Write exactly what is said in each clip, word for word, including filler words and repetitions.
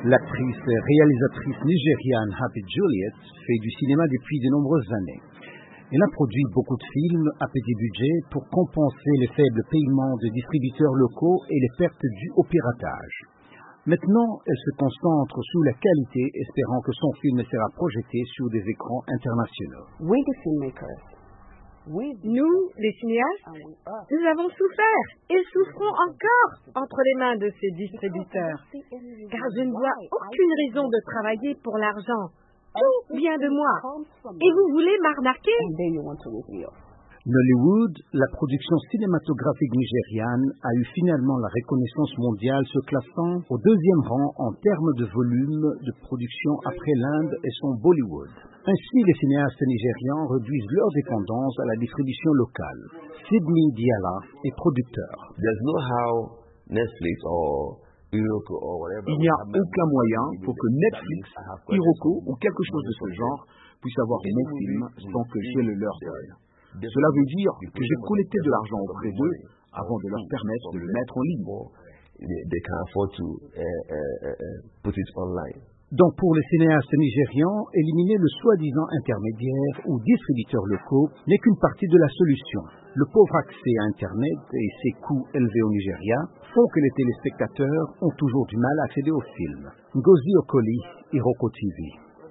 L'actrice et réalisatrice nigériane Happy Juliet fait du cinéma depuis de nombreuses années. Elle a produit beaucoup de films à petit budget pour compenser les faibles paiements de distributeurs locaux et les pertes dues au piratage. Maintenant, elle se concentre sur la qualité, espérant que son film sera projeté sur des écrans internationaux. Nous, les cinéastes, nous avons souffert et souffrons encore entre les mains de ces distributeurs, car je ne vois aucune raison de travailler pour l'argent. Tout vient de moi. Et vous voulez m'arnaquer? Nollywood, la production cinématographique nigériane, a eu finalement la reconnaissance mondiale, se classant au deuxième rang en termes de volume de production après l'Inde et son Bollywood. Ainsi, les cinéastes nigérians réduisent leur dépendance à la distribution locale. Sidney Diala est producteur. Il n'y a aucun moyen pour que Netflix, Iroko ou quelque chose de ce genre puisse avoir mon film sans que je le leur donne. Cela veut dire que j'ai collecté de l'argent auprès d'eux avant de leur permettre de le mettre en ligne. Donc pour les cinéastes nigérians, éliminer le soi-disant intermédiaire ou distributeurs locaux n'est qu'une partie de la solution. Le pauvre accès à Internet et ses coûts élevés au Nigeria font que les téléspectateurs ont toujours du mal à accéder aux films. Ngozi Okoli, Iroko T V.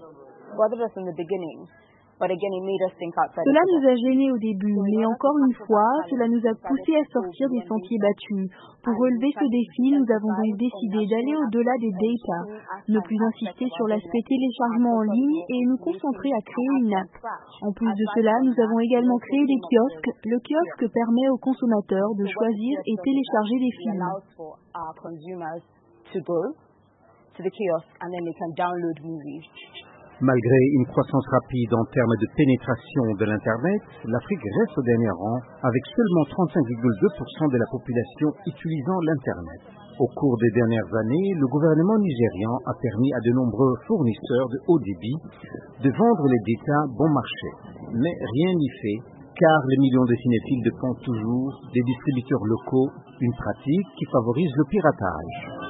Cela nous a gênés au début, mais encore une fois, cela nous a poussés à sortir des sentiers battus. Pour relever ce défi, nous avons donc décidé d'aller au-delà des data, ne plus insister sur l'aspect téléchargement en ligne et nous concentrer à créer une app. En plus de cela, nous avons également créé des kiosques. Le kiosque permet aux consommateurs de choisir et télécharger des films. Malgré une croissance rapide en termes de pénétration de l'Internet, l'Afrique reste au dernier rang, avec seulement trente-cinq virgule deux pour cent de la population utilisant l'Internet. Au cours des dernières années, le gouvernement nigérian a permis à de nombreux fournisseurs de haut débit de vendre les datas bon marché. Mais rien n'y fait, car les millions de cinéphiles dépendent toujours des distributeurs locaux, une pratique qui favorise le piratage.